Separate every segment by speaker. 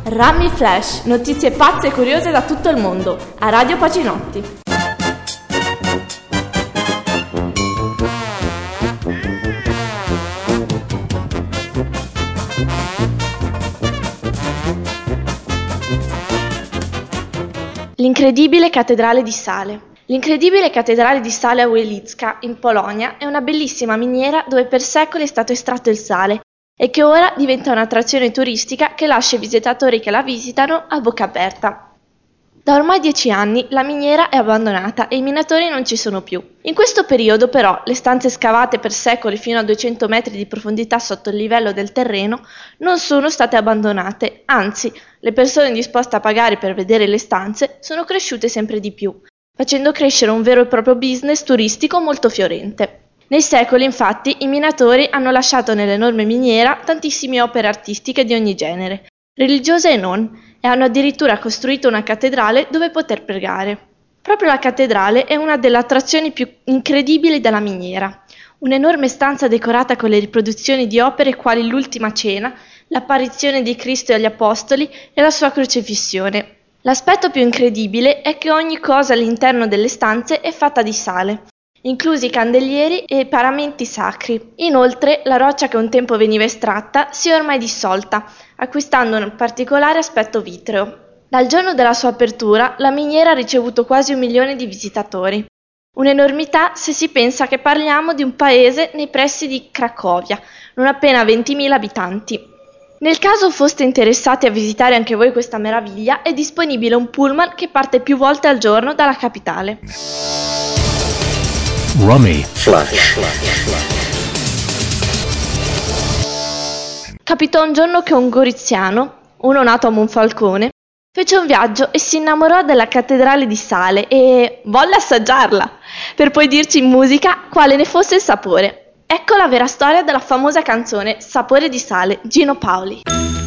Speaker 1: Rami Flash, notizie pazze e curiose da tutto il mondo, a Radio Pacinotti. L'incredibile cattedrale di sale. L'incredibile cattedrale di sale a Wieliczka, in Polonia, è una bellissima miniera dove per secoli è stato estratto il sale e che ora diventa un'attrazione turistica che lascia i visitatori che la visitano a bocca aperta. Da ormai 10 anni la miniera è abbandonata e i minatori non ci sono più. In questo periodo però le stanze scavate per secoli fino a 200 metri di profondità sotto il livello del terreno non sono state abbandonate, anzi le persone disposte a pagare per vedere le stanze sono cresciute sempre di più, facendo crescere un vero e proprio business turistico molto fiorente. Nei secoli, infatti, i minatori hanno lasciato nell'enorme miniera tantissime opere artistiche di ogni genere, religiose e non, e hanno addirittura costruito una cattedrale dove poter pregare. Proprio la cattedrale è una delle attrazioni più incredibili della miniera, un'enorme stanza decorata con le riproduzioni di opere quali l'Ultima Cena, l'apparizione di Cristo agli Apostoli e la sua crocifissione. L'aspetto più incredibile è che ogni cosa all'interno delle stanze è fatta di sale, inclusi i candelieri e i paramenti sacri. Inoltre, la roccia che un tempo veniva estratta si è ormai dissolta, acquistando un particolare aspetto vitreo. Dal giorno della sua apertura, la miniera ha ricevuto quasi 1 milione di visitatori. Un'enormità se si pensa che parliamo di un paese nei pressi di Cracovia, non appena 20.000 abitanti. Nel caso foste interessati a visitare anche voi questa meraviglia, è disponibile un pullman che parte più volte al giorno dalla capitale.
Speaker 2: Rami Flash.
Speaker 1: Capitò un giorno che un goriziano, uno nato a Monfalcone, fece un viaggio e si innamorò della cattedrale di sale e volle assaggiarla, per poi dirci in musica quale ne fosse il sapore. Ecco la vera storia della famosa canzone Sapore di sale, Gino Paoli.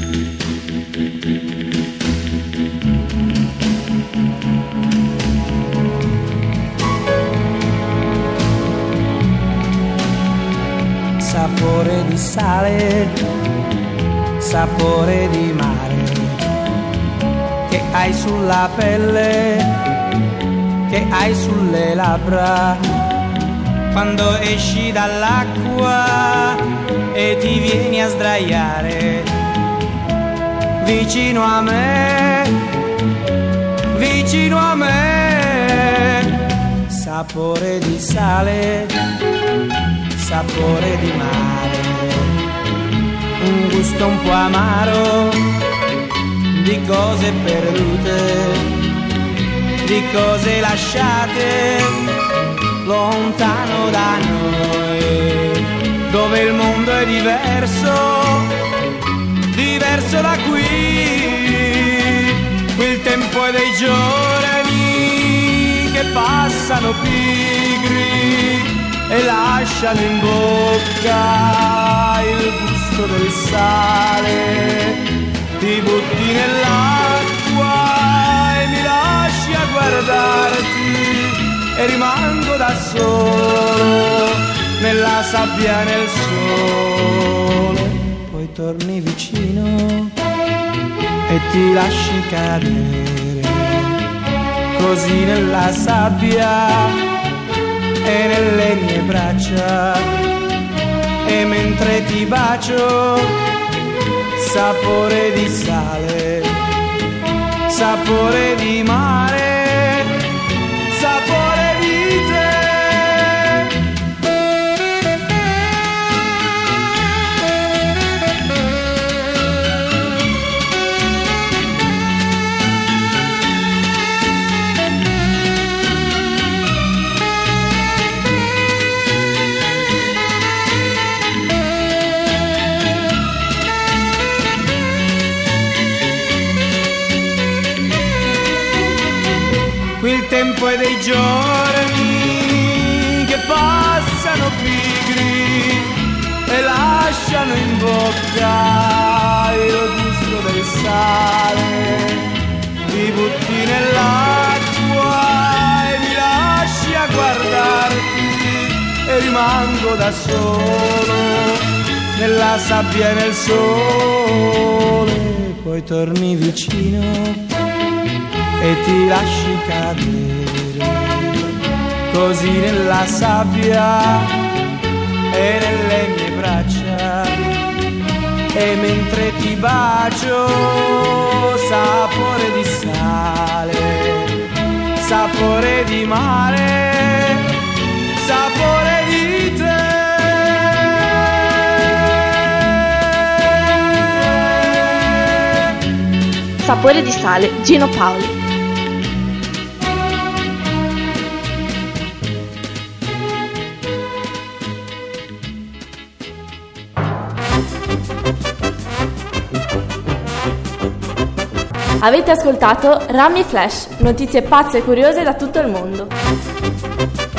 Speaker 3: Sapore di sale, sapore di mare, che hai sulla pelle, che hai sulle labbra, quando esci dall'acqua e ti vieni a sdraiare vicino a me, vicino a me. Sapore di sale, sapore di mare, un gusto un po' amaro di cose perdute, di cose lasciate lontano da noi, dove il mondo è diverso, diverso da qui. Qui il tempo è dei giorni che passano pigri e lasciano in bocca il gusto del sale. Ti butti nell'acqua e mi lasci a guardarti e rimango da solo nella sabbia e nel sole. Poi torni vicino e ti lasci cadere così nella sabbia e nelle mie braccia, e mentre ti bacio, sapore di sale, sapore di mare, sapore di te. Il tempo è dei giorni che passano pigri e lasciano in bocca il gusto del sale. Ti butti nell'acqua e mi lasci a guardarti e rimango da solo nella sabbia e nel sole. poi torni vicino e ti lasci cadere così nella sabbia e nelle mie braccia, e mentre ti bacio sapore di sale, sapore di mare, sapore di te.
Speaker 1: Sapore di sale, Gino Paoli.
Speaker 2: Avete ascoltato Rami Flash, notizie pazze e curiose da tutto il mondo.